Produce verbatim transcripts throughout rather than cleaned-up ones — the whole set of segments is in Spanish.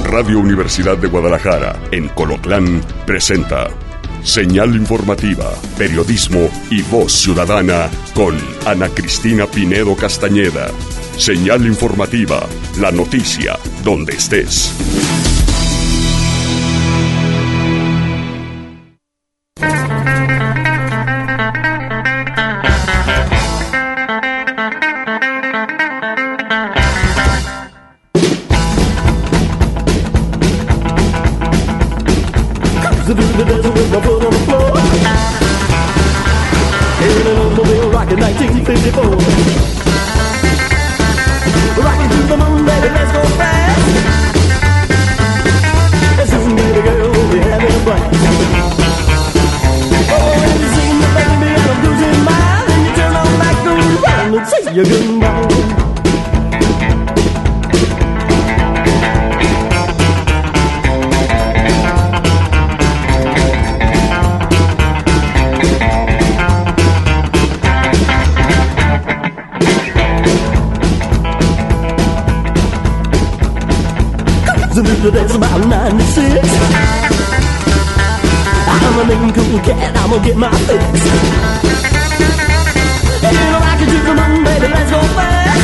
Radio Universidad de Guadalajara, en Colotlán, presenta Señal Informativa, Periodismo y Voz Ciudadana con Ana Cristina Pinedo Castañeda. Señal Informativa, la noticia donde estés. That's about ninety-six. I'm a mean cool cat, I'm gonna get my fix. You know I can do the moon, baby, let's go fast.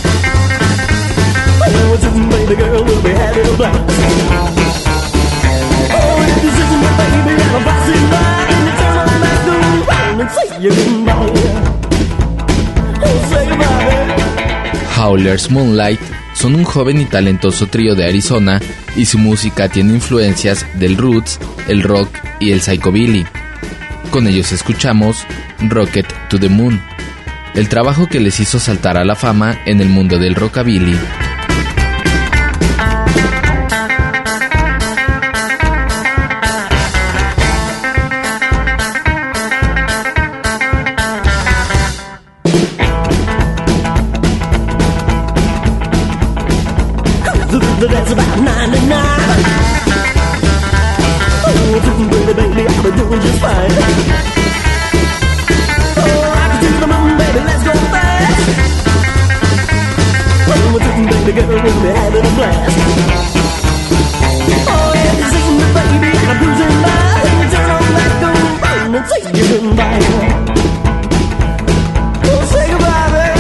Oh, it's just baby girl, we'll be having a blast. Oh, if you're sitting my baby and I'm passing by, and you turn on back around and say you're goodbye. Oh, say goodbye. Howlers Moonlight son un joven y talentoso trío de Arizona y su música tiene influencias del roots, el rock y el psychobilly. Con ellos escuchamos Rocket to the Moon, el trabajo que les hizo saltar a la fama en el mundo del rockabilly. That's about ninety-nine. Oh, baby, baby, I've been doing just fine. Oh, I can do the moon, baby, let's go fast. Oh, baby girl, we'll be having a blast. Oh, yeah, you're sitting there, baby, and I'm cruising by. And you turn on back the road and say you're goodbye. Oh, say goodbye, baby.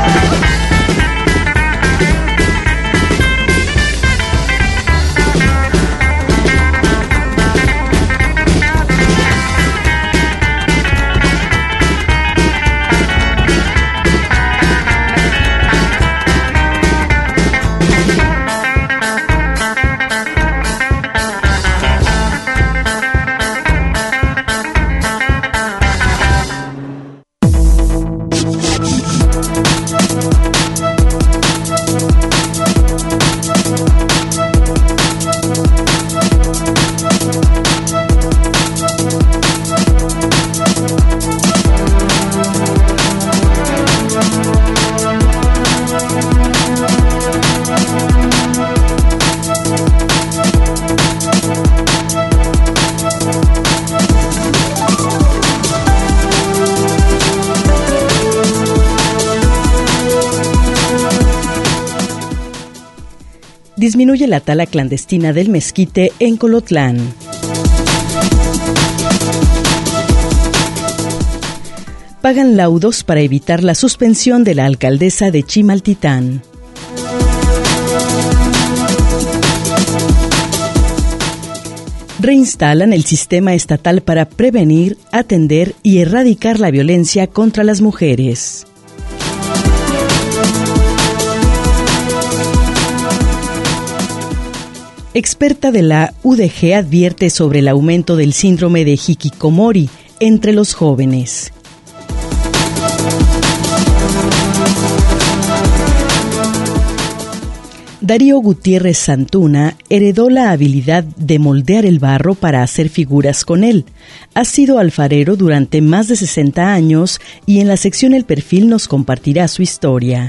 Disminuye la tala clandestina del mezquite en Colotlán. Pagan laudos para evitar la suspensión de la alcaldesa de Chimaltitán. Reinstalan el sistema estatal para prevenir, atender y erradicar la violencia contra las mujeres. Experta de la U D G advierte sobre el aumento del síndrome de hikikomori entre los jóvenes. Darío Gutiérrez Santuna heredó la habilidad de moldear el barro para hacer figuras con él. Ha sido alfarero durante más de sesenta años y en la sección El Perfil nos compartirá su historia.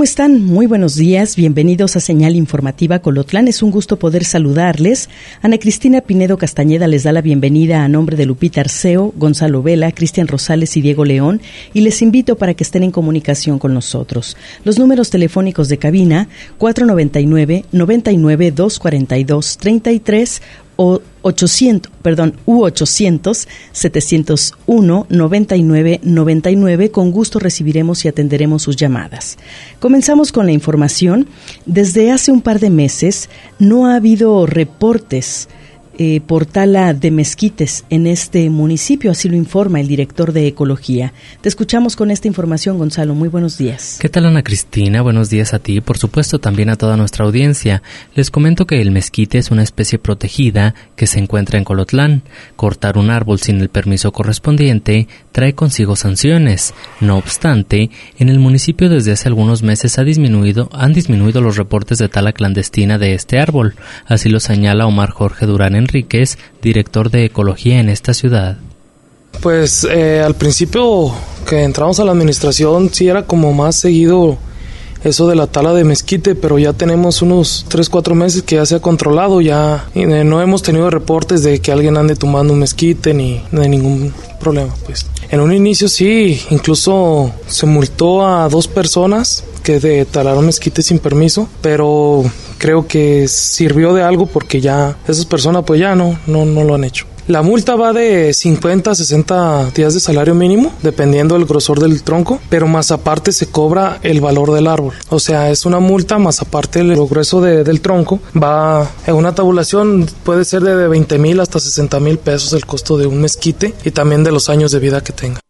¿Cómo están? Muy buenos días, bienvenidos a Señal Informativa Colotlán. Es un gusto poder saludarles. Ana Cristina Pinedo Castañeda les da la bienvenida a nombre de Lupita Arceo, Gonzalo Vela, Cristian Rosales y Diego León, y les invito para que estén en comunicación con nosotros. Los números telefónicos de cabina cuatro noventa y nueve, noventa y nueve, doscientos cuarenta y dos, treinta y tres o ochocientos, perdón, U ochocientos, setecientos uno, noventa y nueve, noventa y nueve. Con gusto recibiremos y atenderemos sus llamadas. Comenzamos con la información. Desde hace un par de meses no ha habido reportes Eh, por tala de mezquites en este municipio, así lo informa el director de Ecología. Te escuchamos con esta información, Gonzalo. Muy buenos días. ¿Qué tal, Ana Cristina? Buenos días a ti y por supuesto también a toda nuestra audiencia. Les comento que el mezquite es una especie protegida que se encuentra en Colotlán. Cortar un árbol sin el permiso correspondiente trae consigo sanciones. No obstante, en el municipio desde hace algunos meses ha disminuido, han disminuido los reportes de tala clandestina de este árbol. Así lo señala Omar Jorge Durán Enríquez, director de Ecología en esta ciudad. Pues eh, al principio que entramos a la administración sí era como más seguido eso de la tala de mezquite, pero ya tenemos unos tres, cuatro meses que ya se ha controlado, ya eh, no hemos tenido reportes de que alguien ande tumbando un mezquite ni de ningún problema. Pues en un inicio sí, incluso se multó a dos personas que de talaron mezquite sin permiso, pero creo que sirvió de algo porque ya esas personas pues ya no, no, no lo han hecho. La multa va de cincuenta a sesenta días de salario mínimo, dependiendo del grosor del tronco, pero más aparte se cobra el valor del árbol. O sea, es una multa más aparte el grueso de, del tronco. Va en una tabulación, puede ser de veinte mil hasta sesenta mil pesos el costo de un mezquite y también de los años de vida que tenga.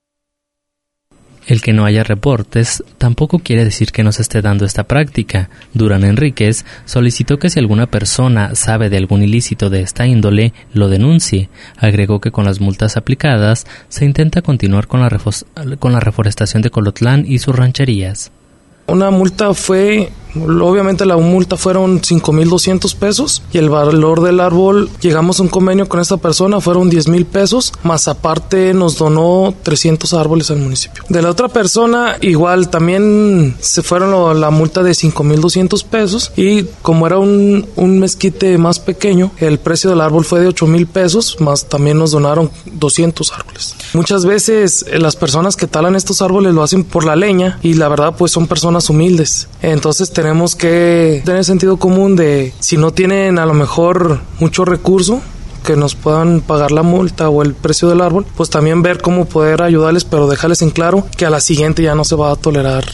El que no haya reportes tampoco quiere decir que no se esté dando esta práctica. Durán Enríquez solicitó que si alguna persona sabe de algún ilícito de esta índole, lo denuncie. Agregó que con las multas aplicadas se intenta continuar con la, refos- con la reforestación de Colotlán y sus rancherías. Una multa fue, obviamente la multa fueron cinco mil doscientos pesos y el valor del árbol, llegamos a un convenio con esta persona, fueron diez mil pesos, más aparte nos donó trescientos árboles al municipio. De la otra persona, igual también se fueron lo, la multa de cinco mil doscientos pesos y como era un, un mezquite más pequeño, el precio del árbol fue de ocho mil pesos, más también nos donaron doscientos árboles. Muchas veces eh, las personas que talan estos árboles lo hacen por la leña y la verdad pues son personas humildes, entonces tenemos que tener sentido común de si no tienen a lo mejor mucho recurso que nos puedan pagar la multa o el precio del árbol, pues también ver cómo poder ayudarles, pero dejarles en claro que a la siguiente ya no se va a tolerar.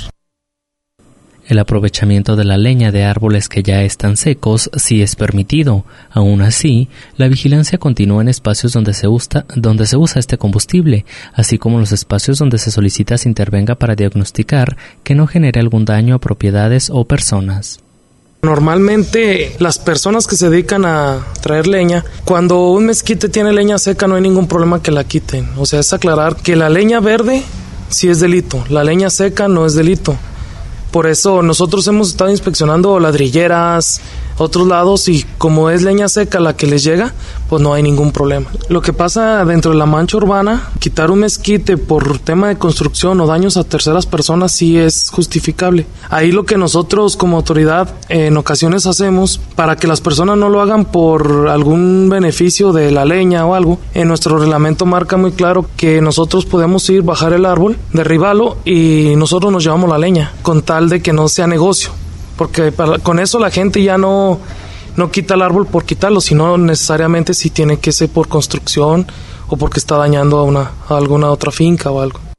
El aprovechamiento de la leña de árboles que ya están secos sí es permitido. Aún así, la vigilancia continúa en espacios donde se usa, donde se usa este combustible, así como los espacios donde se solicita se intervenga para diagnosticar que no genere algún daño a propiedades o personas. Normalmente las personas que se dedican a traer leña, cuando un mezquite tiene leña seca no hay ningún problema que la quiten. O sea, es aclarar que la leña verde sí es delito, la leña seca no es delito. Por eso nosotros hemos estado inspeccionando ladrilleras, otros lados, y como es leña seca la que les llega, pues no hay ningún problema. Lo que pasa dentro de la mancha urbana, quitar un mezquite por tema de construcción o daños a terceras personas sí es justificable. Ahí lo que nosotros como autoridad en ocasiones hacemos, para que las personas no lo hagan por algún beneficio de la leña o algo, en nuestro reglamento marca muy claro que nosotros podemos ir, bajar el árbol, derribarlo y nosotros nos llevamos la leña, con tal de que no sea negocio, porque para, con eso la gente ya no, no quita el árbol por quitarlo, sino necesariamente si tiene que ser por construcción o porque está dañando a, una, a alguna otra finca o algo.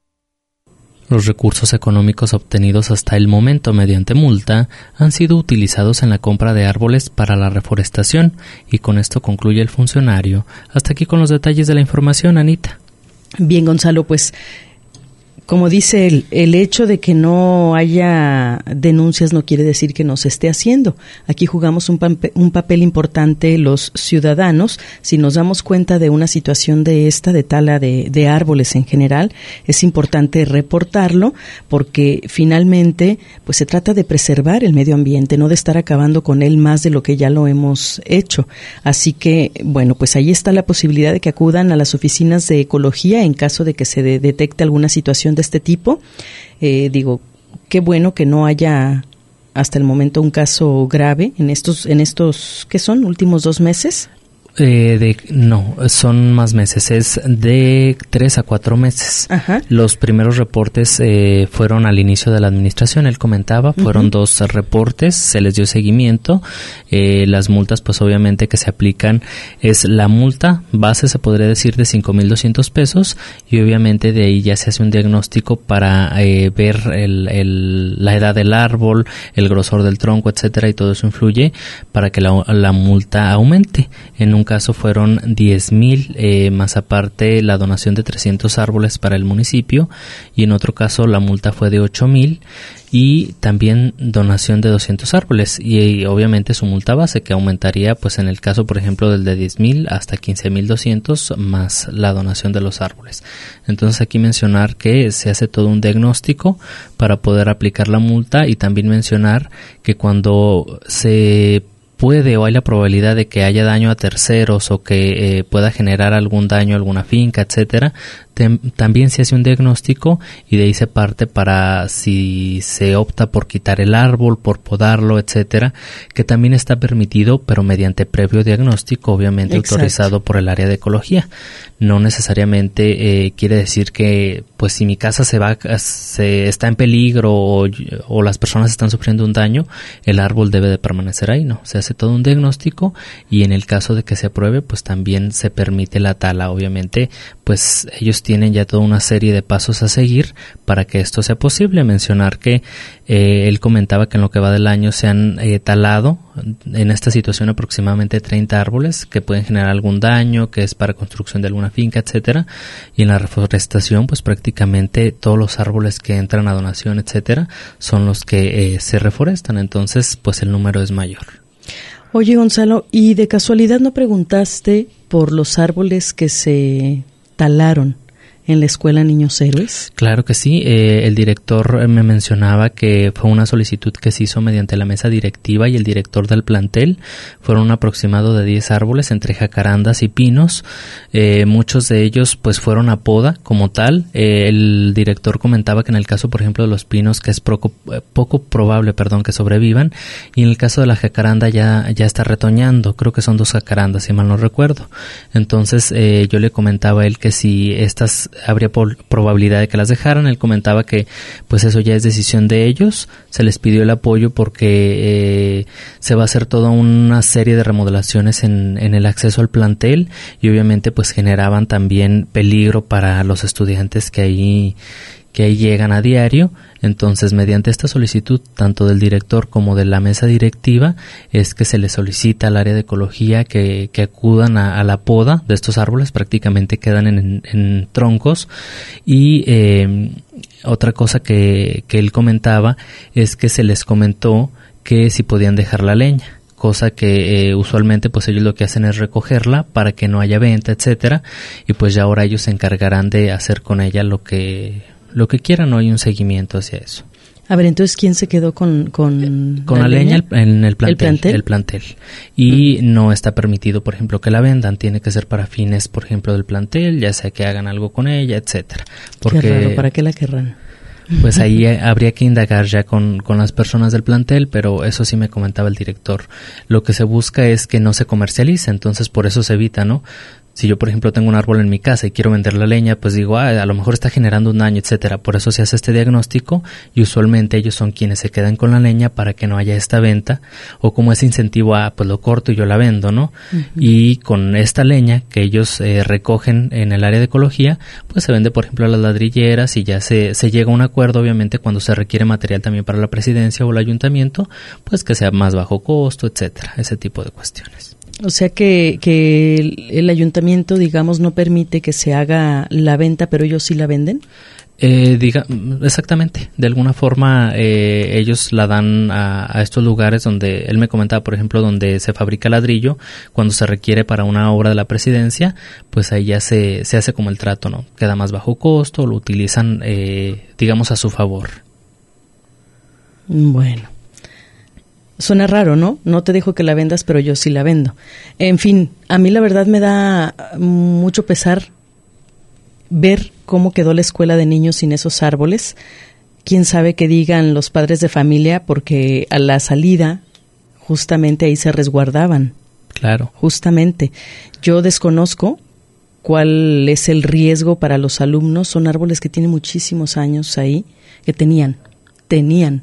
Los recursos económicos obtenidos hasta el momento mediante multa han sido utilizados en la compra de árboles para la reforestación, y con esto concluye el funcionario. Hasta aquí con los detalles de la información, Anita. Bien, Gonzalo, pues como dice él, el hecho de que no haya denuncias no quiere decir que no se esté haciendo. Aquí jugamos un, pampe, un papel importante los ciudadanos. Si nos damos cuenta de una situación de esta, de tala de, de árboles en general, es importante reportarlo, porque finalmente pues se trata de preservar el medio ambiente, no de estar acabando con él más de lo que ya lo hemos hecho. Así que, bueno, pues ahí está la posibilidad de que acudan a las oficinas de ecología en caso de que se de, detecte alguna situación de este tipo. Eh, digo, qué bueno que no haya hasta el momento un caso grave en estos, en estos, ¿qué son? ¿Últimos dos meses? Eh, de, no, son más meses, es de tres a cuatro meses. Ajá. Los primeros reportes eh, fueron al inicio de la administración, él comentaba, fueron uh-huh. dos reportes, se les dio seguimiento. Eh, las multas, pues obviamente que se aplican, es la multa base, se podría decir, de cinco mil doscientos pesos, y obviamente de ahí ya se hace un diagnóstico para eh, ver el, el, la edad del árbol, el grosor del tronco, etcétera, y todo eso influye para que la, la multa aumente. En un caso fueron diez mil, eh, más aparte la donación de trescientos árboles para el municipio, y en otro caso la multa fue de ocho mil y también donación de doscientos árboles, y, y obviamente su multa base, que aumentaría pues en el caso por ejemplo del de diez mil hasta quince mil doscientos más la donación de los árboles. Entonces aquí mencionar que se hace todo un diagnóstico para poder aplicar la multa, y también mencionar que cuando se puede o hay la probabilidad de que haya daño a terceros o que eh, pueda generar algún daño a alguna finca, etcétera, tem- también se hace un diagnóstico, y de ahí se parte para si se opta por quitar el árbol, por podarlo, etcétera, que también está permitido, pero mediante previo diagnóstico, obviamente. Exacto. Autorizado por el área de ecología. No necesariamente eh, quiere decir que, pues, si mi casa se va, se está en peligro o, o las personas están sufriendo un daño, el árbol debe de permanecer ahí. No, se hace todo un diagnóstico, y en el caso de que se apruebe, pues también se permite la tala. Obviamente, pues ellos tienen ya toda una serie de pasos a seguir para que esto sea posible. Mencionar que eh, él comentaba que en lo que va del año se han eh, talado en esta situación aproximadamente treinta árboles que pueden generar algún daño, que es para construcción de alguna finca, etcétera, y en la reforestación pues prácticamente todos los árboles que entran a donación, etcétera, son los que eh, se reforestan. Entonces pues el número es mayor. Oye, Gonzalo, ¿y de casualidad no preguntaste por los árboles que se talaron en la escuela Niños Héroes? Claro que sí. Eh, el director me mencionaba que fue una solicitud que se hizo mediante la mesa directiva y el director del plantel. Fueron un aproximado de diez árboles entre jacarandas y pinos. Eh, muchos de ellos pues fueron a poda como tal. Eh, el director comentaba que en el caso, por ejemplo, de los pinos, que es poco, poco probable, perdón, que sobrevivan, y en el caso de la jacaranda ya, ya está retoñando. Creo que son dos jacarandas, si mal no recuerdo. Entonces eh, yo le comentaba a él que si estas habría por probabilidad de que las dejaran. Él comentaba que pues eso ya es decisión de ellos. Se les pidió el apoyo porque eh, se va a hacer toda una serie de remodelaciones en, en el acceso al plantel, y obviamente pues generaban también peligro para los estudiantes que ahí que ahí llegan a diario. Entonces, mediante esta solicitud, tanto del director como de la mesa directiva, es que se le solicita al área de ecología que, que acudan a, a la poda de estos árboles. Prácticamente quedan en, en, en troncos. Y eh, otra cosa que, que él comentaba es que se les comentó que si podían dejar la leña, cosa que eh, usualmente pues ellos lo que hacen es recogerla para que no haya venta, etcétera, y pues ya ahora ellos se encargarán de hacer con ella lo que lo que quieran. No hay un seguimiento hacia eso. A ver, entonces, ¿quién se quedó con con, con la, la leña? leña en el plantel, ¿El plantel? El plantel. Y uh-huh. no está permitido, por ejemplo, que la vendan. Tiene que ser para fines, por ejemplo, del plantel, ya sea que hagan algo con ella, etcétera. Porque, qué raro, ¿para qué la querrán? Pues ahí habría que indagar ya con, con las personas del plantel, pero eso sí me comentaba el director. Lo que se busca es que no se comercialice, entonces por eso se evita, ¿no? Si yo, por ejemplo, tengo un árbol en mi casa y quiero vender la leña, pues digo, ah, a lo mejor está generando un daño, etcétera. Por eso se hace este diagnóstico, y usualmente ellos son quienes se quedan con la leña para que no haya esta venta, o como ese incentivo a, pues lo corto y yo la vendo, ¿no? Uh-huh. Y con esta leña que ellos eh, recogen en el área de ecología, pues se vende, por ejemplo, a las ladrilleras, y ya se, se llega a un acuerdo, obviamente, cuando se requiere material también para la presidencia o el ayuntamiento, pues que sea más bajo costo, etcétera. Ese tipo de cuestiones. O sea que, que el, el ayuntamiento, digamos, no permite que se haga la venta, pero ellos sí la venden. Eh, diga, exactamente, de alguna forma eh, ellos la dan a, a estos lugares donde, él me comentaba, por ejemplo, donde se fabrica ladrillo, cuando se requiere para una obra de la presidencia, pues ahí ya se, se hace como el trato, ¿no? Queda más bajo costo, lo utilizan, eh, digamos, a su favor. Bueno. Suena raro, ¿no? No te dejo que la vendas, pero yo sí la vendo. En fin, a mí la verdad me da mucho pesar ver cómo quedó la escuela de niños sin esos árboles. quién sabe qué digan los padres de familia, porque a la salida justamente ahí se resguardaban. Claro. Justamente. Yo desconozco cuál es el riesgo para los alumnos. Son árboles que tienen muchísimos años ahí, que tenían, tenían.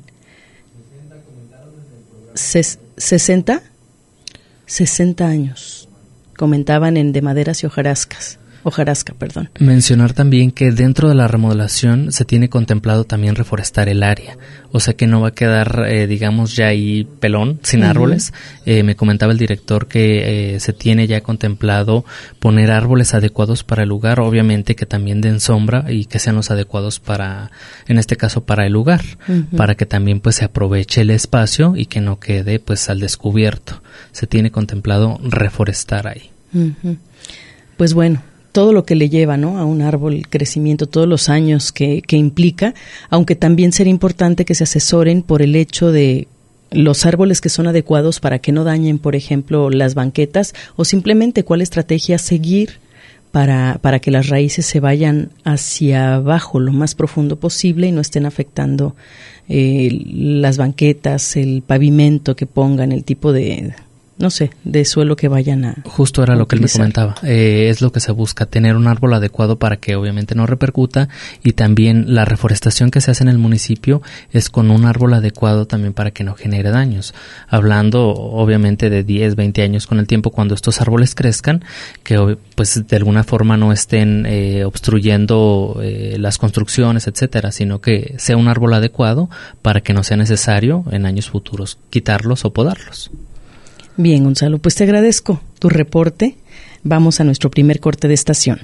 Ses- ¿sesenta? sesenta años. Comentaban en de maderas y hojarascas. Hojarasca, perdón. Mencionar también que dentro de la remodelación se tiene contemplado también reforestar el área, o sea que no va a quedar, eh, digamos, ya ahí pelón, sin uh-huh. árboles. Eh, me comentaba el director que eh, se tiene ya contemplado poner árboles adecuados para el lugar, obviamente que también den sombra y que sean los adecuados para, en este caso, para el lugar, uh-huh. para que también pues se aproveche el espacio y que no quede pues al descubierto. Se tiene contemplado reforestar ahí. Uh-huh. Pues bueno, todo lo que le lleva, ¿no?, a un árbol, el crecimiento, todos los años que, que implica, aunque también sería importante que se asesoren por el hecho de los árboles que son adecuados para que no dañen, por ejemplo, las banquetas, o simplemente cuál estrategia seguir para, para que las raíces se vayan hacia abajo lo más profundo posible y no estén afectando eh, las banquetas, el pavimento que pongan, el tipo de... no sé, de suelo que vayan a Justo era lo que él me comentaba. Eh, es lo que se busca, tener un árbol adecuado para que obviamente no repercuta, y también la reforestación que se hace en el municipio es con un árbol adecuado también para que no genere daños. Hablando obviamente de diez, veinte años con el tiempo, cuando estos árboles crezcan, que pues de alguna forma no estén eh, obstruyendo eh, las construcciones, etcétera, sino que sea un árbol adecuado para que no sea necesario en años futuros quitarlos o podarlos. Bien, Gonzalo, pues te agradezco tu reporte. Vamos a nuestro primer corte de estación.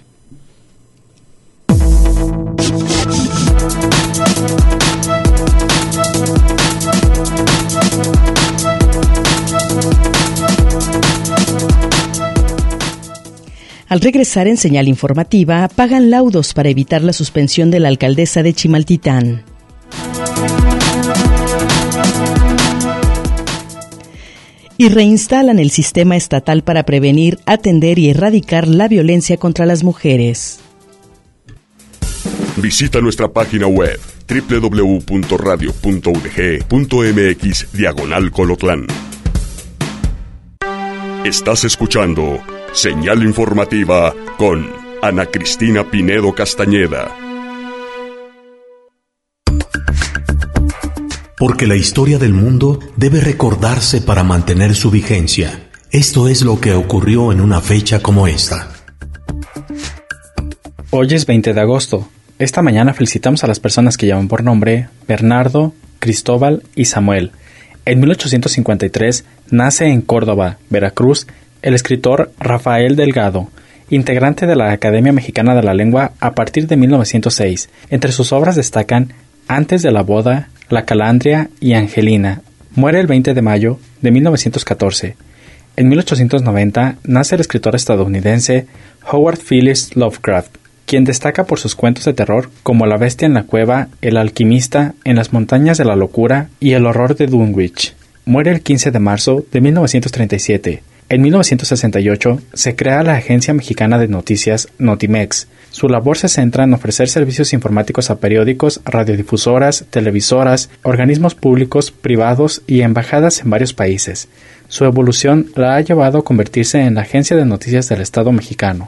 Al regresar en Señal Informativa, pagan laudos para evitar la suspensión de la alcaldesa de Chimaltitán. Y reinstalan el sistema estatal para prevenir, atender y erradicar la violencia contra las mujeres. Visita nuestra página web doble u doble u doble u punto radio punto u d g punto m x diagonal Colotlán. Estás escuchando Señal Informativa con Ana Cristina Pinedo Castañeda. Porque la historia del mundo debe recordarse para mantener su vigencia. Esto es lo que ocurrió en una fecha como esta. Hoy es veinte de agosto. Esta mañana felicitamos a las personas que llaman por nombre Bernardo, Cristóbal y Samuel. En mil ochocientos cincuenta y tres nace en Córdoba, Veracruz, el escritor Rafael Delgado, integrante de la Academia Mexicana de la Lengua a partir de mil novecientos seis. Entre sus obras destacan Antes de la boda, La Calandria y Angelina. Muere el veinte de mayo de mil novecientos catorce. En mil ochocientos noventa nace el escritor estadounidense Howard Phillips Lovecraft, quien destaca por sus cuentos de terror como La bestia en la cueva, El alquimista, En las montañas de la locura y El horror de Dunwich. Muere el quince de marzo de mil novecientos treinta y siete. En mil novecientos sesenta y ocho se crea la Agencia Mexicana de Noticias Notimex. Su labor se centra en ofrecer servicios informáticos a periódicos, radiodifusoras, televisoras, organismos públicos, privados y embajadas en varios países. Su evolución la ha llevado a convertirse en la Agencia de Noticias del Estado mexicano.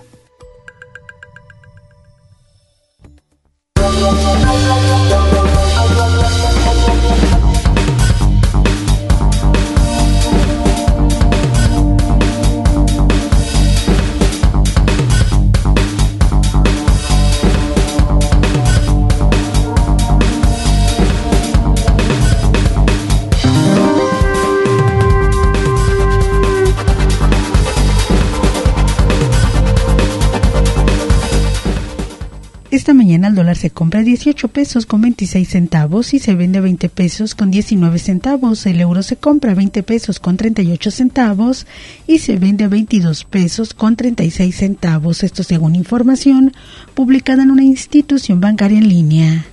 Esta mañana el dólar se compra dieciocho pesos con veintiséis centavos y se vende veinte pesos con diecinueve centavos. El euro se compra veinte pesos con treinta y ocho centavos y se vende veintidós pesos con treinta y seis centavos. Esto según información publicada en una institución bancaria en línea.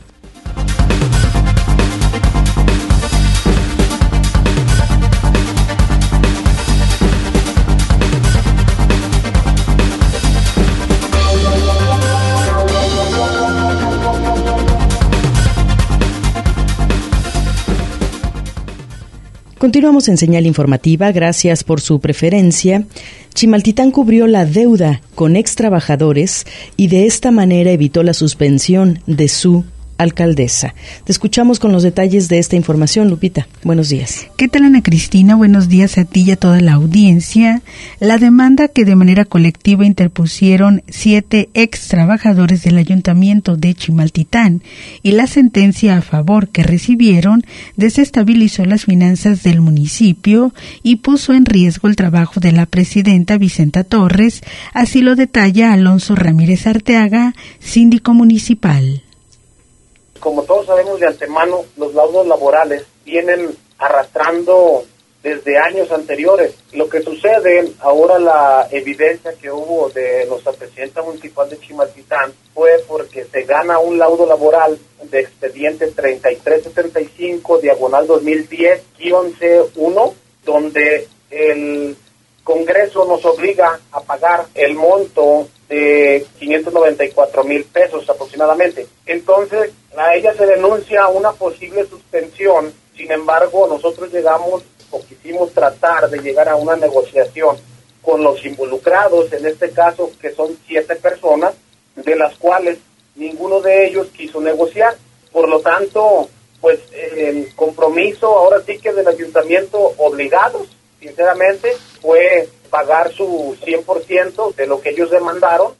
Continuamos en Señal Informativa, gracias por su preferencia. Chimaltitán cubrió la deuda con ex trabajadores y de esta manera evitó la suspensión de su alcaldesa. Te escuchamos con los detalles de esta información, Lupita. Buenos días. ¿Qué tal, Ana Cristina? Buenos días a ti y a toda la audiencia. La demanda que de manera colectiva interpusieron siete ex trabajadores del Ayuntamiento de Chimaltitán y la sentencia a favor que recibieron desestabilizó las finanzas del municipio y puso en riesgo el trabajo de la presidenta Vicenta Torres, así lo detalla Alonso Ramírez Arteaga, síndico municipal. Como todos sabemos de antemano, los laudos laborales vienen arrastrando desde años anteriores. Lo que sucede ahora, la evidencia que hubo de nuestra presidenta municipal de Chimaltitán fue porque se gana un laudo laboral de expediente treinta y tres setenta y cinco, diagonal dos mil diez, guión C uno, donde el Congreso nos obliga a pagar el monto de quinientos noventa y cuatro mil pesos aproximadamente. Entonces, a ella se denuncia una posible suspensión. Sin embargo, nosotros llegamos o quisimos tratar de llegar a una negociación con los involucrados, en este caso que son siete personas, de las cuales ninguno de ellos quiso negociar. Por lo tanto, pues el compromiso ahora sí que del ayuntamiento, obligados, sinceramente, fue pagar su cien por ciento de lo que ellos demandaron.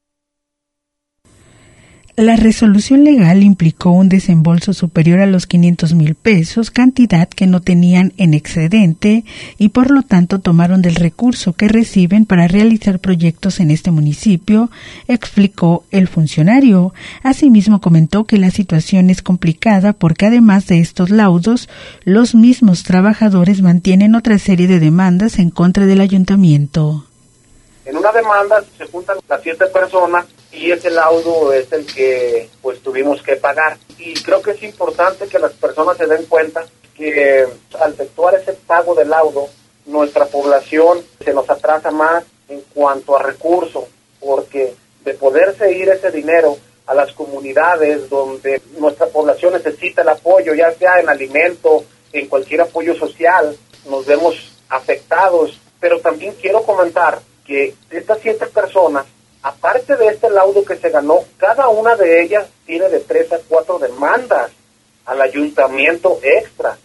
La resolución legal implicó un desembolso superior a los quinientos mil pesos, cantidad que no tenían en excedente y por lo tanto tomaron del recurso que reciben para realizar proyectos en este municipio, explicó el funcionario. Asimismo comentó que la situación es complicada porque además de estos laudos, los mismos trabajadores mantienen otra serie de demandas en contra del ayuntamiento. En una demanda se juntan las siete personas y ese laudo es el que pues tuvimos que pagar. Y creo que es importante que las personas se den cuenta que al efectuar ese pago de laudo, nuestra población se nos atrasa más en cuanto a recursos, porque de poderse ir ese dinero a las comunidades donde nuestra población necesita el apoyo, ya sea en alimento, en cualquier apoyo social, nos vemos afectados. Pero también quiero comentar que estas siete personas, aparte de este laudo que se ganó, cada una de ellas tiene de tres a cuatro demandas al ayuntamiento extra.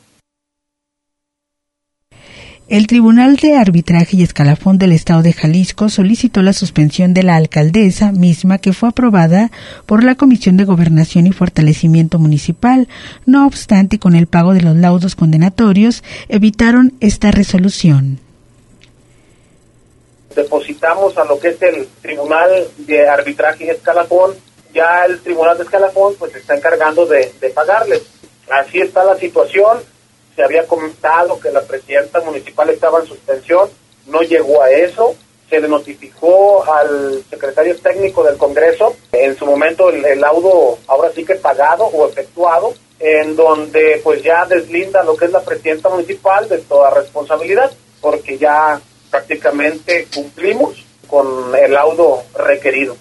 El Tribunal de Arbitraje y Escalafón del Estado de Jalisco solicitó la suspensión de la alcaldesa misma que fue aprobada por la Comisión de Gobernación y Fortalecimiento Municipal. No obstante, con el pago de los laudos condenatorios, evitaron esta resolución. Depositamos a lo que es el Tribunal de Arbitraje y Escalafón. Ya el Tribunal de Escalafón pues se está encargando de, de pagarles. Así está la situación. Se había comentado que la presidenta municipal estaba en suspensión, no llegó a eso. Se le notificó al secretario técnico del Congreso, en su momento el, el laudo ahora sí que pagado o efectuado, en donde pues ya deslinda lo que es la presidenta municipal de toda responsabilidad, porque ya prácticamente cumplimos con el laudo requerido.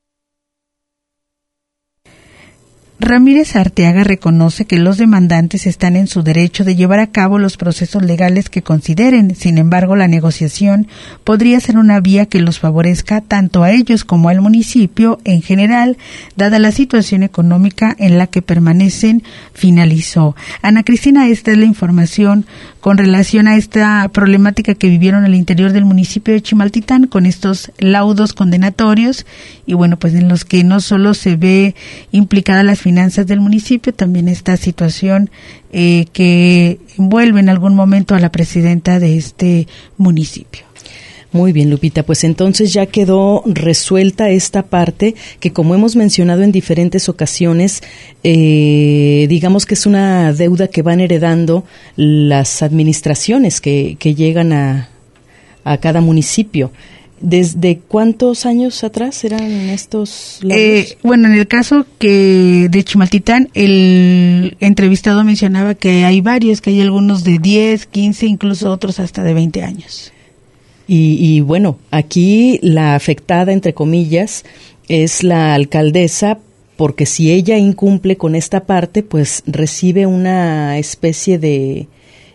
Ramírez Arteaga reconoce que los demandantes están en su derecho de llevar a cabo los procesos legales que consideren. Sin embargo, la negociación podría ser una vía que los favorezca tanto a ellos como al municipio en general, dada la situación económica en la que permanecen, finalizó. Ana Cristina, esta es la información con relación a esta problemática que vivieron al interior del municipio de Chimaltitán con estos laudos condenatorios y bueno, pues en los que no solo se ve implicada las finanzas del municipio, también esta situación eh, que envuelve en algún momento a la presidenta de este municipio. Muy bien, Lupita, pues entonces ya quedó resuelta esta parte que, como hemos mencionado en diferentes ocasiones, eh, digamos que es una deuda que van heredando las administraciones que, que llegan a, a cada municipio. ¿Desde cuántos años atrás eran estos laudos? Eh, bueno, en el caso que de Chimaltitán, el entrevistado mencionaba que hay varios, que hay algunos de diez, quince, incluso otros hasta de veinte años. Y, y bueno, aquí la afectada, entre comillas, es la alcaldesa, porque si ella incumple con esta parte, pues recibe una especie de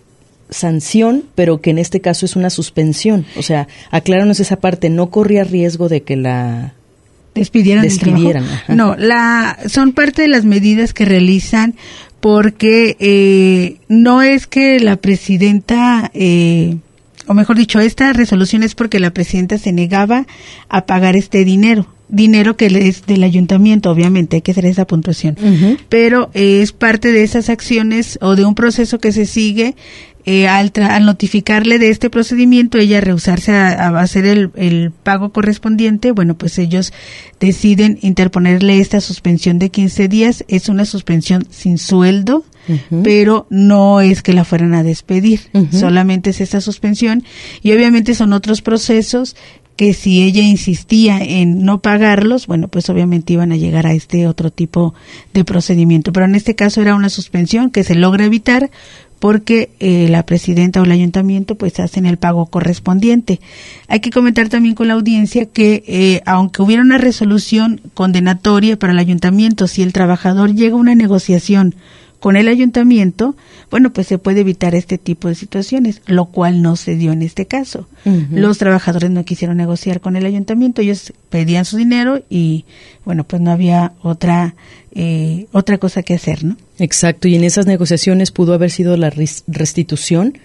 sanción, pero que en este caso es una suspensión. O sea, acláranos esa parte, no corría riesgo de que la despidieran. despidieran. No, la, son parte de las medidas que realizan porque eh, no es que la presidenta, eh, o mejor dicho, esta resolución es porque la presidenta se negaba a pagar este dinero. Dinero que es del ayuntamiento, obviamente, hay que hacer esa puntuación. Uh-huh. Pero eh, es parte de esas acciones o de un proceso que se sigue. Eh, al, tra- al notificarle de este procedimiento, ella rehusarse a, a hacer el, el pago correspondiente, bueno, pues ellos deciden interponerle esta suspensión de quince días. Es una suspensión sin sueldo, uh-huh. pero no es que la fueran a despedir, uh-huh. solamente es esta suspensión. Y obviamente son otros procesos que si ella insistía en no pagarlos, bueno, pues obviamente iban a llegar a este otro tipo de procedimiento. Pero en este caso era una suspensión que se logra evitar porque eh, la presidenta o el ayuntamiento pues hacen el pago correspondiente. Hay que comentar también con la audiencia que eh, aunque hubiera una resolución condenatoria para el ayuntamiento, si el trabajador llega a una negociación con el ayuntamiento, bueno, pues se puede evitar este tipo de situaciones, lo cual no se dio en este caso. Uh-huh. Los trabajadores no quisieron negociar con el ayuntamiento, ellos pedían su dinero y, bueno, pues no había otra eh, otra cosa que hacer, ¿no? Exacto, y en esas negociaciones pudo haber sido la restitución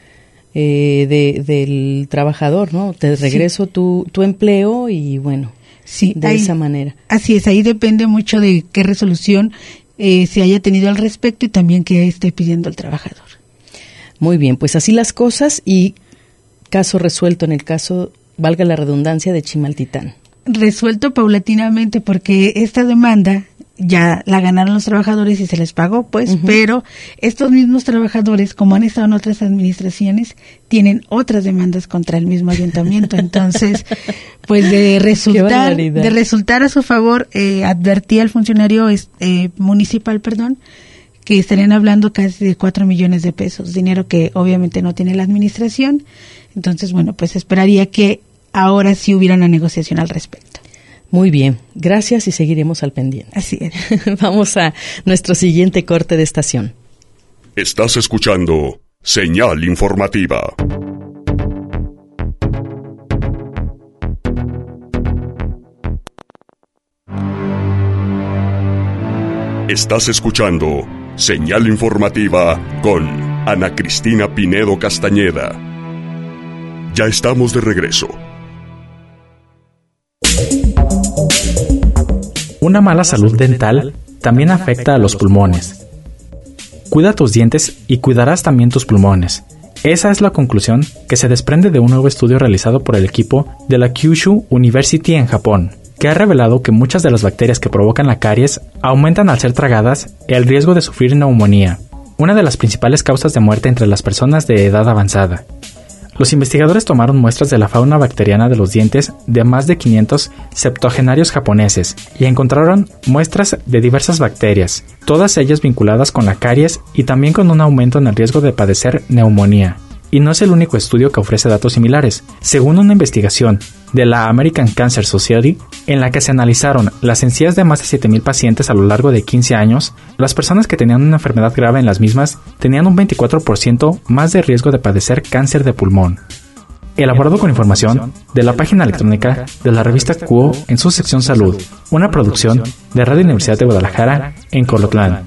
eh, de, del trabajador, ¿no? Te regreso sí. tu, tu empleo y, bueno, sí, de ahí, esa manera. Así es, ahí depende mucho de qué resolución Eh, se haya tenido al respecto y también que esté pidiendo el trabajador. Muy bien, pues así las cosas y caso resuelto en el caso, valga la redundancia, de Chimaltitán. Resuelto paulatinamente porque esta demanda ya la ganaron los trabajadores y se les pagó, pues, uh-huh. pero estos mismos trabajadores, como han estado en otras administraciones, tienen otras demandas contra el mismo ayuntamiento. Entonces, pues de resultar, de resultar a su favor, eh, advertí al funcionario eh, municipal, perdón, que estarían hablando casi de cuatro millones de pesos, dinero que obviamente no tiene la administración. Entonces, bueno, pues esperaría que ahora sí hubiera una negociación al respecto. Muy bien, gracias y seguiremos al pendiente. Así es. Vamos a nuestro siguiente corte de estación. Estás escuchando Señal Informativa. Estás escuchando Señal Informativa con Ana Cristina Pinedo Castañeda. Ya estamos de regreso. Una mala salud dental también afecta a los pulmones. Cuida tus dientes y cuidarás también tus pulmones. Esa es la conclusión que se desprende de un nuevo estudio realizado por el equipo de la Kyushu University en Japón, que ha revelado que muchas de las bacterias que provocan la caries aumentan al ser tragadas el riesgo de sufrir neumonía, una de las principales causas de muerte entre las personas de edad avanzada. Los investigadores tomaron muestras de la fauna bacteriana de los dientes de más de quinientos septuagenarios japoneses y encontraron muestras de diversas bacterias, todas ellas vinculadas con la caries y también con un aumento en el riesgo de padecer neumonía. Y no es el único estudio que ofrece datos similares. Según una investigación de la American Cancer Society, en la que se analizaron las encías de más de siete mil pacientes a lo largo de quince años, las personas que tenían una enfermedad grave en las mismas tenían un veinticuatro por ciento más de riesgo de padecer cáncer de pulmón. Elaborado con información de la página electrónica de la revista Q O en su sección Salud, una producción de Radio Universidad de Guadalajara en Colotlán.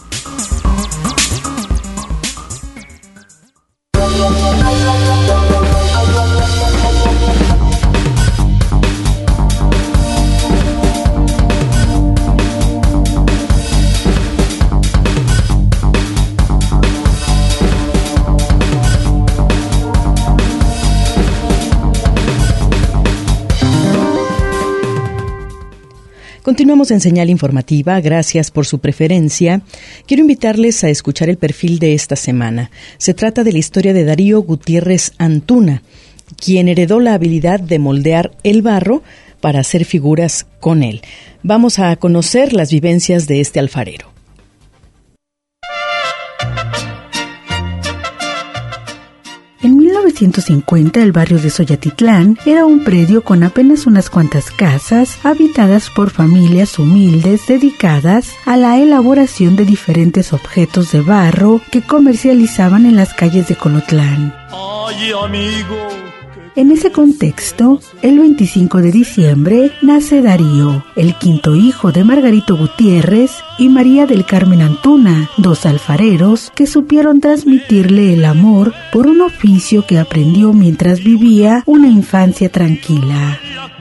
Continuamos en Señal Informativa, gracias por su preferencia. Quiero invitarles a escuchar el perfil de esta semana. Se trata de la historia de Darío Gutiérrez Antuna, quien heredó la habilidad de moldear el barro para hacer figuras con él. Vamos a conocer las vivencias de este alfarero. En mil novecientos cincuenta, el barrio de Soyatitlán era un predio con apenas unas cuantas casas habitadas por familias humildes dedicadas a la elaboración de diferentes objetos de barro que comercializaban en las calles de Colotlán. Ay, amigo. En ese contexto, el veinticinco de diciembre nace Darío, el quinto hijo de Margarito Gutiérrez y María del Carmen Antuna, dos alfareros que supieron transmitirle el amor por un oficio que aprendió mientras vivía una infancia tranquila.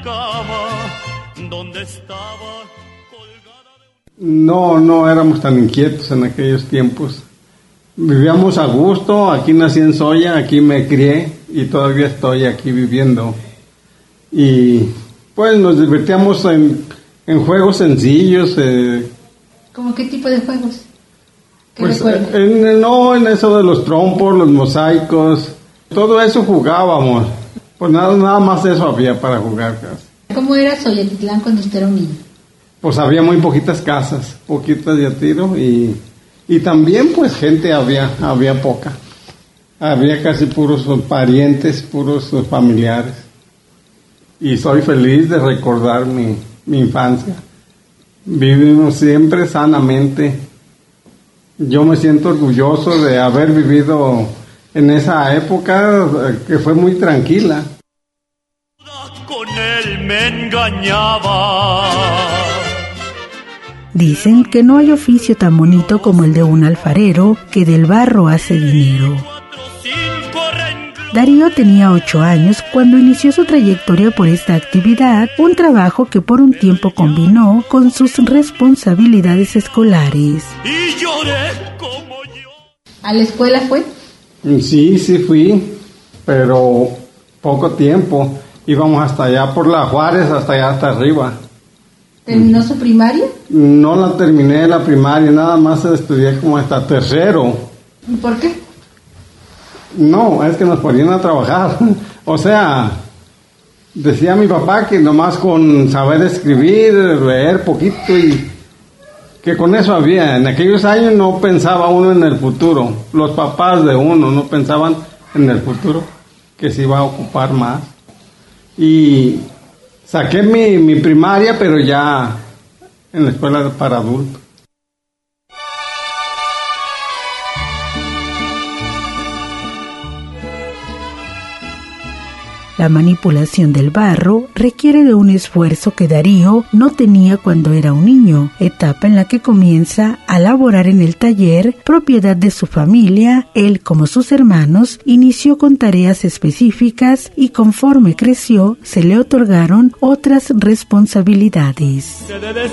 No, no éramos tan inquietos en aquellos tiempos. Vivíamos a gusto, aquí nací en Soya, aquí me crié y todavía estoy aquí viviendo. Y pues nos divertíamos en, en juegos sencillos. Eh, ¿Cómo qué tipo de juegos? ¿Qué pues recuerdas? en, no, en eso de los trompos, los mosaicos, todo eso jugábamos. Pues nada, nada más de eso había para jugar. ¿Cómo era Soyatitlán cuando usted era un niño? Pues había muy poquitas casas, poquitas de a tiro y... Y también pues gente había, había poca. Había casi puros parientes, puros familiares. Y soy feliz de recordar mi, mi infancia. Vivimos siempre sanamente. Yo me siento orgulloso de haber vivido en esa época que fue muy tranquila. Con él me engañaba. Dicen que no hay oficio tan bonito como el de un alfarero que del barro hace dinero. Darío tenía ocho años cuando inició su trayectoria por esta actividad, un trabajo que por un tiempo combinó con sus responsabilidades escolares. Y lloré como yo. ¿A la escuela fue? Sí, sí fui, pero poco tiempo. Íbamos hasta allá por la Juárez, hasta allá hasta arriba. ¿Terminó su primaria? No la terminé la primaria, nada más estudié como hasta tercero. ¿Y por qué? No, es que nos ponían a trabajar. O sea, decía mi papá que nomás con saber escribir, leer poquito y que con eso había. En aquellos años no pensaba uno en el futuro. Los papás de uno no pensaban en el futuro, que se iba a ocupar más. Y saqué mi, mi primaria, pero ya en la escuela para adultos. La manipulación del barro requiere de un esfuerzo que Darío no tenía cuando era un niño, etapa en la que comienza a laborar en el taller, propiedad de su familia. Él, como sus hermanos, inició con tareas específicas y conforme creció, se le otorgaron otras responsabilidades.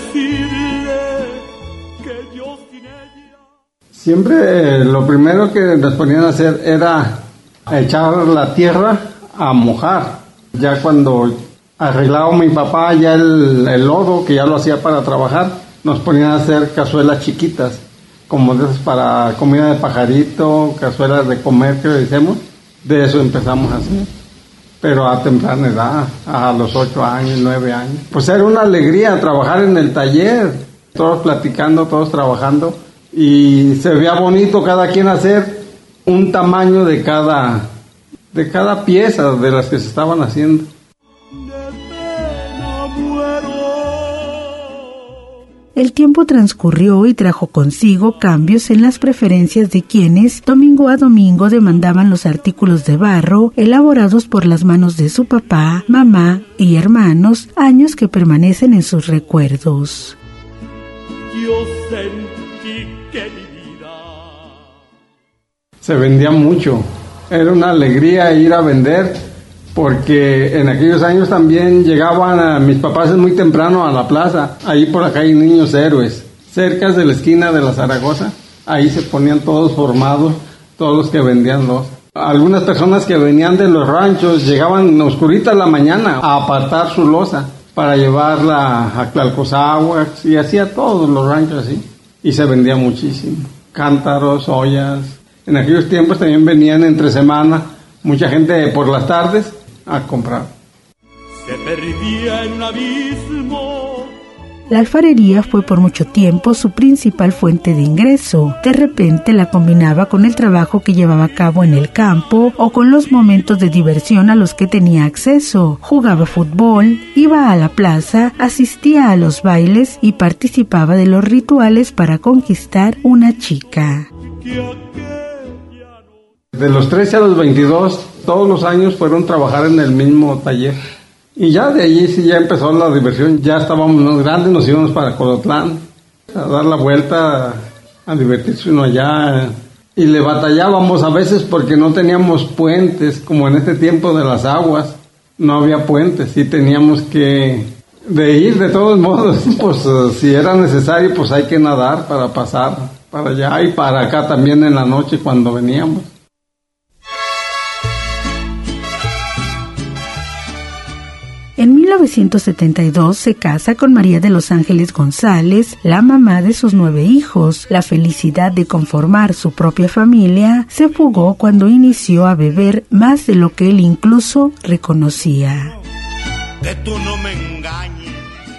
Siempre eh, lo primero que nos ponían a hacer era echar la tierra a mojar. Ya cuando arreglaba mi papá ya el, el lodo, que ya lo hacía para trabajar, nos ponían a hacer cazuelas chiquitas, como de esas para comida de pajarito, cazuelas de comer que le decimos. De eso empezamos a hacer, pero a temprana edad, a los ocho años, nueve años. Pues era una alegría trabajar en el taller, todos platicando, todos trabajando, y se veía bonito cada quien hacer un tamaño de cada de cada pieza de las que se estaban haciendo. El tiempo transcurrió y trajo consigo cambios en las preferencias de quienes domingo a domingo demandaban los artículos de barro elaborados por las manos de su papá, mamá y hermanos, años que permanecen en sus recuerdos. Yo sentí que mi vida se vendía mucho. Era una alegría ir a vender, porque en aquellos años también llegaban a mis papás muy temprano a la plaza, ahí por la calle Niños Héroes, cerca de la esquina de la Zaragoza. Ahí se ponían todos formados, todos los que vendían los. Algunas personas que venían de los ranchos llegaban oscurita la mañana a apartar su loza para llevarla a Tlalcozáhuac, y hacía todos los ranchos así, y se vendía muchísimo. Cántaros, ollas. En aquellos tiempos también venían entre semana mucha gente por las tardes a comprar. Se perdía en un abismo La alfarería fue por mucho tiempo su principal fuente de ingreso. De repente la combinaba con el trabajo que llevaba a cabo en el campo o con los momentos de diversión a los que tenía acceso. Jugaba fútbol, iba a la plaza, asistía a los bailes y participaba de los rituales para conquistar una chica. De los trece a los veintidós, todos los años fueron trabajar en el mismo taller. Y ya de allí sí ya empezó la diversión. Ya estábamos más grandes, nos íbamos para Colotlán a dar la vuelta, a divertirse uno allá. Y le batallábamos a veces porque no teníamos puentes, como en este tiempo de las aguas. No había puentes y teníamos que de ir de todos modos. Pues si era necesario, pues hay que nadar para pasar para allá y para acá también en la noche cuando veníamos. En mil novecientos setenta y dos se casa con María de los Ángeles González, la mamá de sus nueve hijos. La felicidad de conformar su propia familia se fugó cuando inició a beber más de lo que él incluso reconocía. Que tú no me engañes.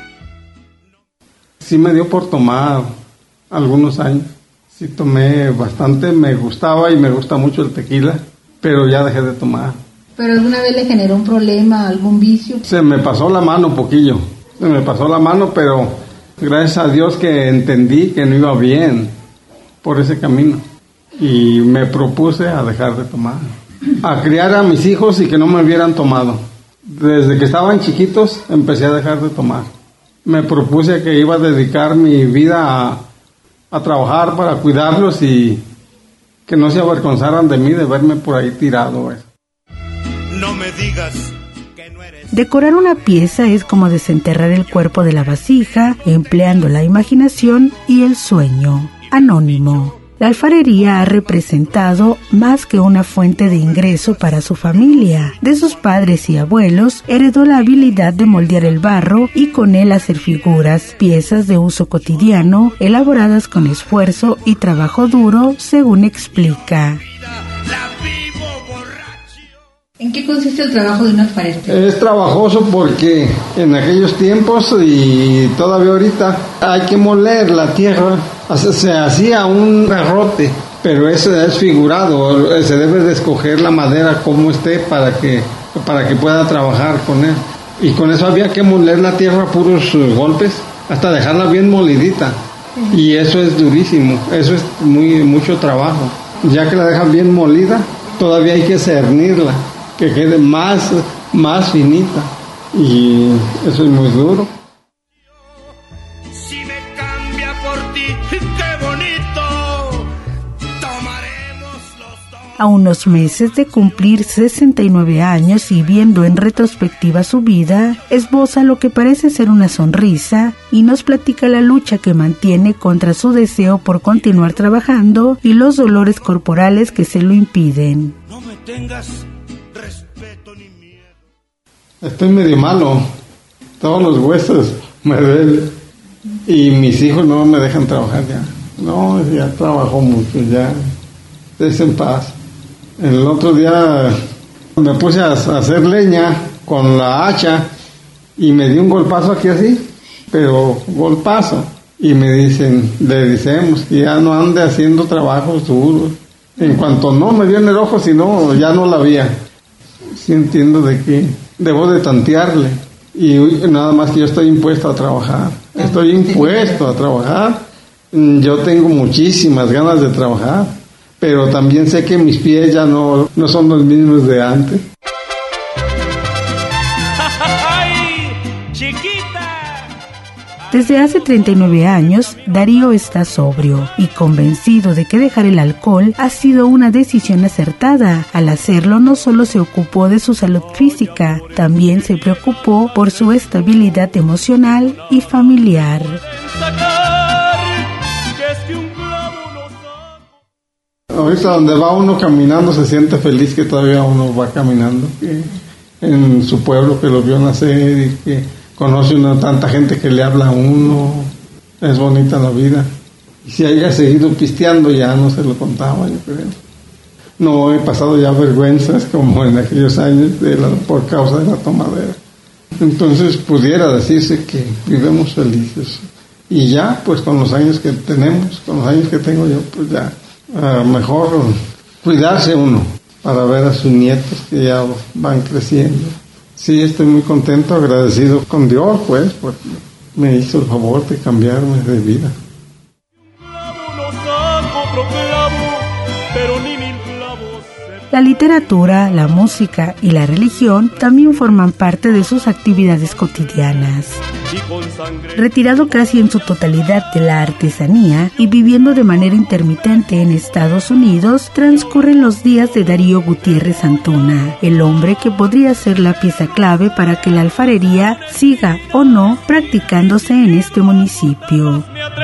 Sí me dio por tomar algunos años. Sí tomé bastante, me gustaba y me gusta mucho el tequila, pero ya dejé de tomar. ¿Pero alguna vez le generó un problema, algún vicio? Se me pasó la mano un poquillo, se me pasó la mano, pero gracias a Dios que entendí que no iba bien por ese camino y me propuse a dejar de tomar, a criar a mis hijos y que no me hubieran tomado. Desde que estaban chiquitos empecé a dejar de tomar. Me propuse que iba a dedicar mi vida a, a trabajar para cuidarlos y que no se avergonzaran de mí, de verme por ahí tirado. Eso. No me digas que no eres... Decorar una pieza es como desenterrar el cuerpo de la vasija, empleando la imaginación y el sueño. Anónimo. La alfarería ha representado más que una fuente de ingreso para su familia. De sus padres y abuelos, heredó la habilidad de moldear el barro y con él hacer figuras, piezas de uso cotidiano, elaboradas con esfuerzo y trabajo duro, según explica. ¿En qué consiste el trabajo de un alfarero? Es trabajoso porque en aquellos tiempos y todavía ahorita hay que moler la tierra. Se hacía un garrote, pero eso es figurado. Se debe de escoger la madera como esté para que, para que pueda trabajar con él. Y con eso había que moler la tierra a puros golpes hasta dejarla bien molidita. Y eso es durísimo, eso es muy mucho trabajo. Ya que la dejan bien molida, todavía hay que cernirla, que quede más, más finita, y eso es muy duro. Si me cambia por ti, qué bonito, tomaremos los dos. A unos meses de cumplir sesenta y nueve años y viendo en retrospectiva su vida, esboza lo que parece ser una sonrisa y nos platica la lucha que mantiene contra su deseo por continuar trabajando y los dolores corporales que se lo impiden. No me tengas Estoy medio malo, todos los huesos me duelen y mis hijos no me dejan trabajar ya. No, ya trabajo mucho, ya es en paz. El otro día me puse a hacer leña con la hacha y me di un golpazo aquí así, pero golpazo. Y me dicen, le decimos que ya no ande haciendo trabajos duros. En cuanto no me dio en el ojo, si no, ya no la había. Sí entiendo de que debo de tantearle y nada más que yo estoy impuesto a trabajar, estoy impuesto a trabajar, yo tengo muchísimas ganas de trabajar, pero también sé que mis pies ya no, no son los mismos de antes. Desde hace treinta y nueve años, Darío está sobrio y convencido de que dejar el alcohol ha sido una decisión acertada. Al hacerlo, no solo se ocupó de su salud física, también se preocupó por su estabilidad emocional y familiar. Ahorita donde va uno caminando se siente feliz que todavía uno va caminando, que en su pueblo que lo vio nacer y que conoce una tanta gente que le habla a uno, es bonita la vida. Y si haya seguido pisteando ya no se lo contaba, yo creo. No he pasado ya vergüenzas como en aquellos años de la, por causa de la tomadera. Entonces pudiera decirse que vivimos felices. Y ya, pues con los años que tenemos, con los años que tengo yo, pues ya, uh, mejor cuidarse uno para ver a sus nietos que ya van creciendo. Sí, estoy muy contento, agradecido con Dios, pues, porque me hizo el favor de cambiarme de vida. La literatura, la música y la religión también forman parte de sus actividades cotidianas. Retirado casi en su totalidad de la artesanía y viviendo de manera intermitente en Estados Unidos, transcurren los días de Darío Gutiérrez Antuna, el hombre que podría ser la pieza clave para que la alfarería siga o no practicándose en este municipio.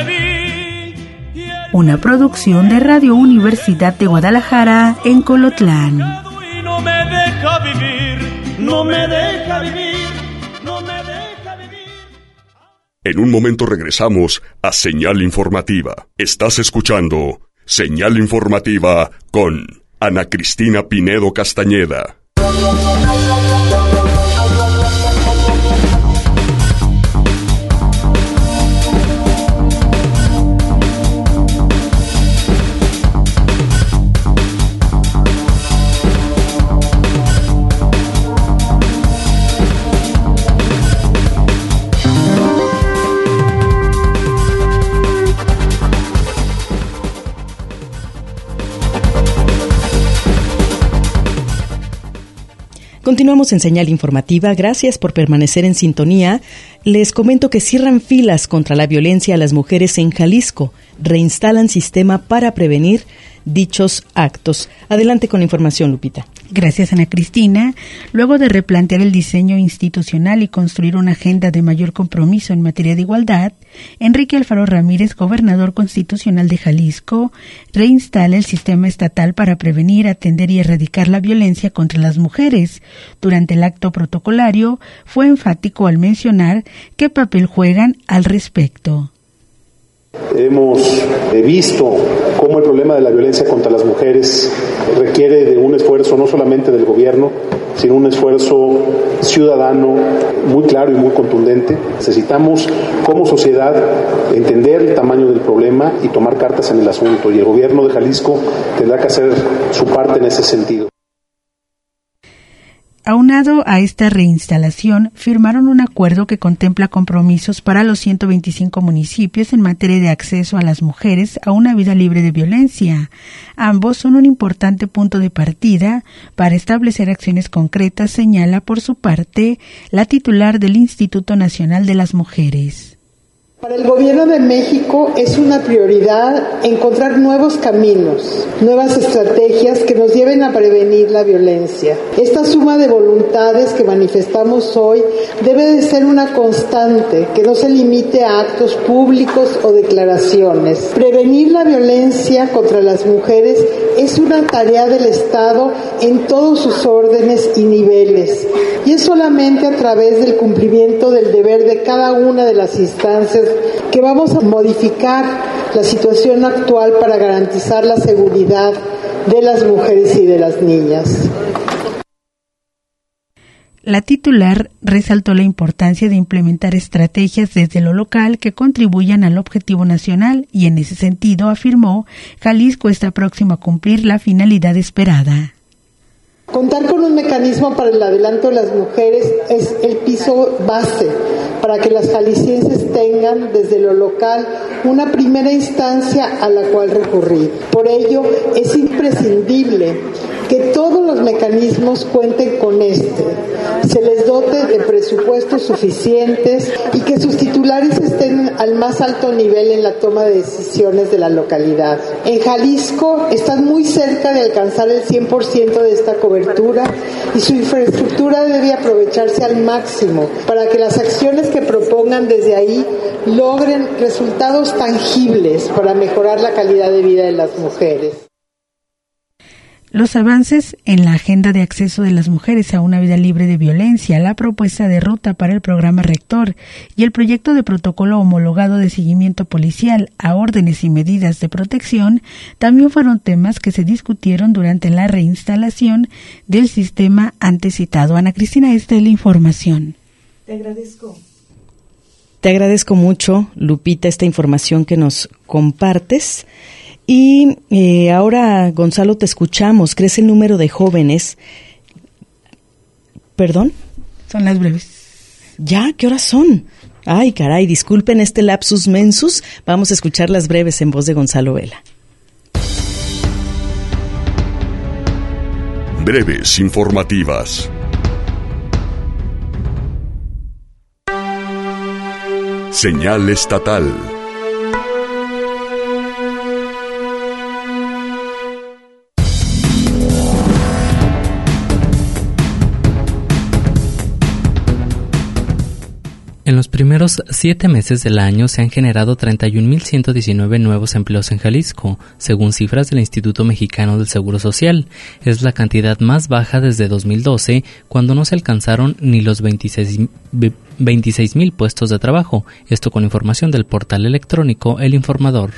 Una producción de Radio Universidad de Guadalajara en Colotlán. No me deja vivir, no me deja vivir, no me deja vivir. En un momento regresamos a Señal Informativa. Estás escuchando Señal Informativa con Ana Cristina Pinedo Castañeda. Continuamos en Señal Informativa. Gracias por permanecer en sintonía. Les comento que cierran filas contra la violencia a las mujeres en Jalisco. Reinstalan sistema para prevenir dichos actos. Adelante con la información, Lupita. Gracias, Ana Cristina. Luego de replantear el diseño institucional y construir una agenda de mayor compromiso en materia de igualdad, Enrique Alfaro Ramírez, gobernador constitucional de Jalisco, reinstala el sistema estatal para prevenir, atender y erradicar la violencia contra las mujeres. Durante el acto protocolario, fue enfático al mencionar qué papel juegan al respecto. Hemos visto cómo el problema de la violencia contra las mujeres requiere de un esfuerzo no solamente del gobierno, sino un esfuerzo ciudadano muy claro y muy contundente. Necesitamos, como sociedad, entender el tamaño del problema y tomar cartas en el asunto, y el gobierno de Jalisco tendrá que hacer su parte en ese sentido. Aunado a esta reinstalación, firmaron un acuerdo que contempla compromisos para los ciento veinticinco municipios en materia de acceso a las mujeres a una vida libre de violencia. Ambos son un importante punto de partida para establecer acciones concretas, señala por su parte la titular del Instituto Nacional de las Mujeres. Para el Gobierno de México es una prioridad encontrar nuevos caminos, nuevas estrategias que nos lleven a prevenir la violencia. Esta suma de voluntades que manifestamos hoy debe de ser una constante, que no se limite a actos públicos o declaraciones. Prevenir la violencia contra las mujeres es una tarea del Estado en todos sus órdenes y niveles, y es solamente a través del cumplimiento del deber de cada una de las instancias que vamos a modificar la situación actual para garantizar la seguridad de las mujeres y de las niñas. La titular resaltó la importancia de implementar estrategias desde lo local que contribuyan al objetivo nacional y en ese sentido, afirmó, Jalisco está próximo a cumplir la finalidad esperada. Contar con un mecanismo para el adelanto de las mujeres es el piso base para que las jaliscienses tengan desde lo local una primera instancia a la cual recurrir. Por ello, es imprescindible que todos los mecanismos cuenten con este, se les dote de presupuestos suficientes y que sus titulares estén al más alto nivel en la toma de decisiones de la localidad. En Jalisco están muy cerca de alcanzar el cien por ciento de esta cobertura y su infraestructura debe aprovecharse al máximo para que las acciones que propongan desde ahí logren resultados tangibles para mejorar la calidad de vida de las mujeres. Los avances en la agenda de acceso de las mujeres a una vida libre de violencia, la propuesta de ruta para el programa rector y el proyecto de protocolo homologado de seguimiento policial a órdenes y medidas de protección también fueron temas que se discutieron durante la reinstalación del sistema antes citado. Ana Cristina, esta es la información. Te agradezco. Te agradezco mucho, Lupita, esta información que nos compartes. Y eh, ahora, Gonzalo, te escuchamos. ¿Crece el número de jóvenes? ¿Perdón? Son las breves. ¿Ya? ¿Qué horas son? Ay, caray, disculpen este lapsus mensus. Vamos a escuchar las breves en voz de Gonzalo Vela. Breves informativas. Señal estatal. En los primeros siete meses del año se han generado treinta y un mil ciento diecinueve nuevos empleos en Jalisco, según cifras del Instituto Mexicano del Seguro Social. Es la cantidad más baja desde dos mil doce, cuando no se alcanzaron ni los veintiséis mil puestos de trabajo. Esto con información del portal electrónico El Informador.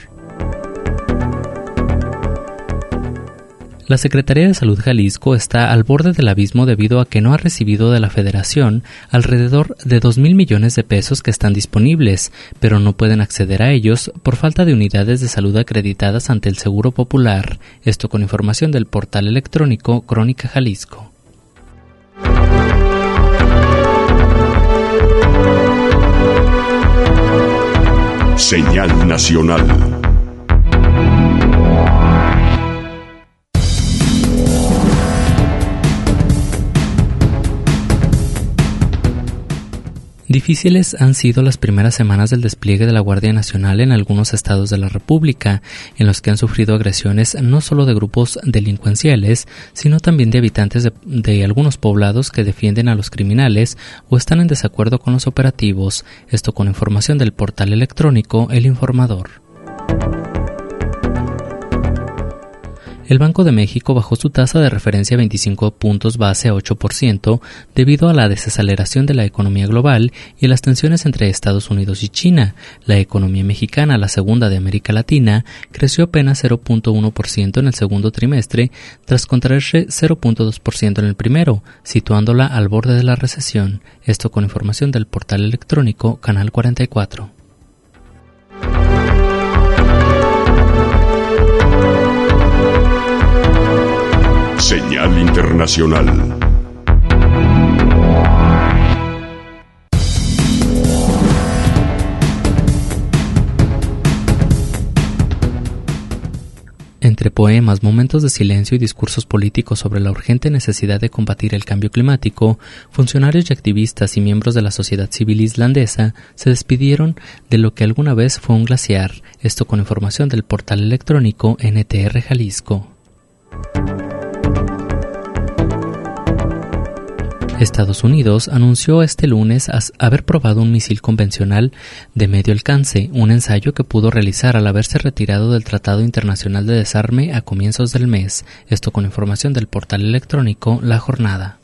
La Secretaría de Salud Jalisco está al borde del abismo debido a que no ha recibido de la Federación alrededor de dos mil millones de pesos que están disponibles, pero no pueden acceder a ellos por falta de unidades de salud acreditadas ante el Seguro Popular. Esto con información del portal electrónico Crónica Jalisco. Señal nacional. Difíciles han sido las primeras semanas del despliegue de la Guardia Nacional en algunos estados de la República, en los que han sufrido agresiones no solo de grupos delincuenciales, sino también de habitantes de, de algunos poblados que defienden a los criminales o están en desacuerdo con los operativos. Esto con información del portal electrónico El Informador. El Banco de México bajó su tasa de referencia a veinticinco puntos base a ocho por ciento debido a la desaceleración de la economía global y las tensiones entre Estados Unidos y China. La economía mexicana, la segunda de América Latina, creció apenas cero punto uno por ciento en el segundo trimestre, tras contraerse cero punto dos por ciento en el primero, situándola al borde de la recesión. Esto con información del portal electrónico Canal cuarenta y cuatro. Señal internacional. Entre poemas, momentos de silencio y discursos políticos sobre la urgente necesidad de combatir el cambio climático, funcionarios y activistas y miembros de la sociedad civil islandesa se despidieron de lo que alguna vez fue un glaciar. Esto con información del portal electrónico N T R Jalisco. Estados Unidos anunció este lunes haber probado un misil convencional de medio alcance, un ensayo que pudo realizar al haberse retirado del Tratado Internacional de Desarme a comienzos del mes. Esto con información del portal electrónico La Jornada.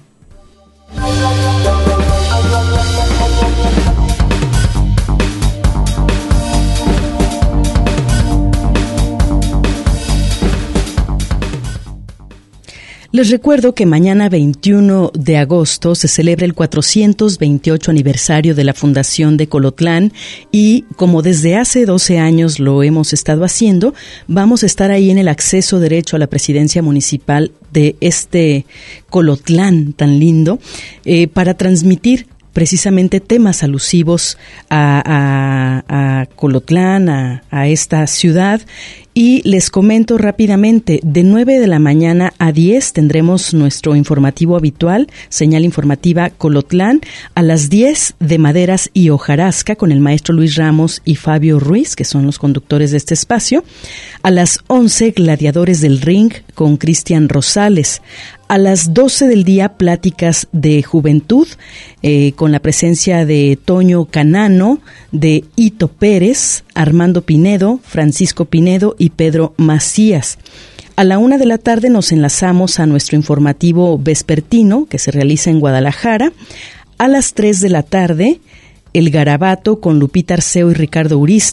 Les recuerdo que mañana veintiuno de agosto se celebra el cuatrocientos veintiocho aniversario de la fundación de Colotlán y como desde hace doce años lo hemos estado haciendo, vamos a estar ahí en el acceso derecho a la presidencia municipal de este Colotlán tan lindo eh, para transmitir precisamente temas alusivos a, a, a Colotlán, a, a esta ciudad. Y les comento rápidamente, de nueve de la mañana a diez tendremos nuestro informativo habitual, señal informativa Colotlán, a las diez de Maderas y Hojarasca con el maestro Luis Ramos y Fabio Ruiz, que son los conductores de este espacio, a las once Gladiadores del Ring con Cristian Rosales, a las doce del día Pláticas de Juventud, eh, con la presencia de Toño Canano, de Ito Pérez, Armando Pinedo, Francisco Pinedo y Pedro Macías. A la una de la tarde nos enlazamos a nuestro informativo vespertino que se realiza en Guadalajara. A las tres de la tarde, El Garabato con Lupita Arceo y Ricardo Urista.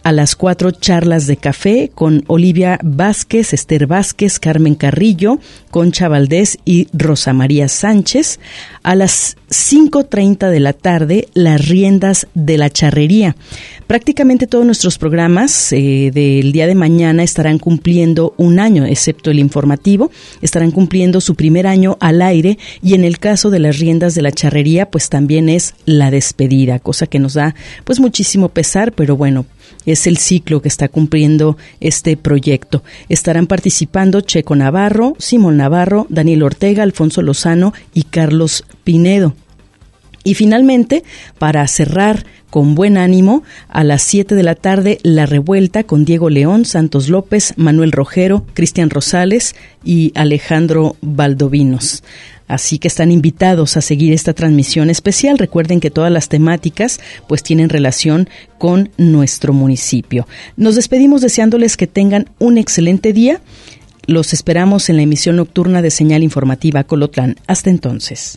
A las cuatro, charlas de café con Olivia Vázquez, Esther Vázquez, Carmen Carrillo, Concha Valdés y Rosa María Sánchez. A las cinco treinta de la tarde, las riendas de la charrería. Prácticamente todos nuestros programas eh, del día de mañana estarán cumpliendo un año, excepto el informativo, estarán cumpliendo su primer año al aire, y en el caso de las riendas de la charrería, pues también es la despedida, cosa que nos da pues muchísimo pesar, pero bueno, es el ciclo que está cumpliendo este proyecto. Estarán participando Checo Navarro, Simón Navarro, Daniel Ortega, Alfonso Lozano y Carlos Pinedo. Y finalmente, para cerrar con buen ánimo, a las siete de la tarde, La Revuelta con Diego León, Santos López, Manuel Rojero, Cristian Rosales y Alejandro Valdovinos. Así que están invitados a seguir esta transmisión especial. Recuerden que todas las temáticas pues tienen relación con nuestro municipio. Nos despedimos deseándoles que tengan un excelente día. Los esperamos en la emisión nocturna de Señal Informativa Colotlán. Hasta entonces.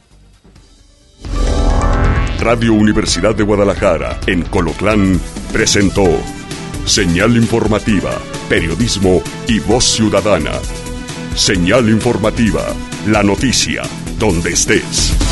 Radio Universidad de Guadalajara en Colotlán presentó Señal Informativa, Periodismo y Voz Ciudadana. Señal Informativa, la noticia donde estés.